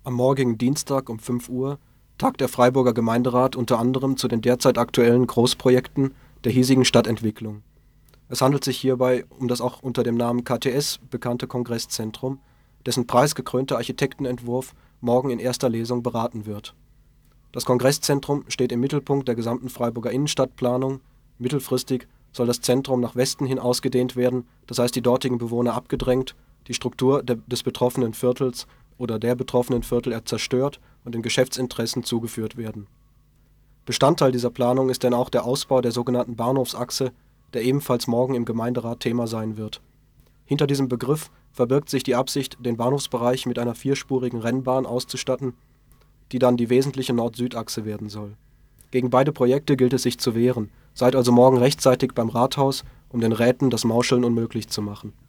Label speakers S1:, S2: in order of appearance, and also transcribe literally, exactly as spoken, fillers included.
S1: Am morgigen Dienstag um fünf Uhr tagt der Freiburger Gemeinderat unter anderem zu den derzeit aktuellen Großprojekten der hiesigen Stadtentwicklung. Es handelt sich hierbei um das auch unter dem Namen K T S bekannte Kongresszentrum, dessen preisgekrönter Architektenentwurf morgen in erster Lesung beraten wird. Das Kongresszentrum steht im Mittelpunkt der gesamten Freiburger Innenstadtplanung. Mittelfristig soll das Zentrum nach Westen hin ausgedehnt werden, das heißt die dortigen Bewohner abgedrängt, die Struktur der, des betroffenen Viertels oder der betroffenen Viertel zerstört und den Geschäftsinteressen zugeführt werden. Bestandteil dieser Planung ist denn auch der Ausbau der sogenannten Bahnhofsachse, der ebenfalls morgen im Gemeinderat Thema sein wird. Hinter diesem Begriff verbirgt sich die Absicht, den Bahnhofsbereich mit einer vierspurigen Rennbahn auszustatten, die dann die wesentliche Nord-Süd-Achse werden soll. Gegen beide Projekte gilt es sich zu wehren. Seid also morgen rechtzeitig beim Rathaus, um den Räten das Mauscheln unmöglich zu machen.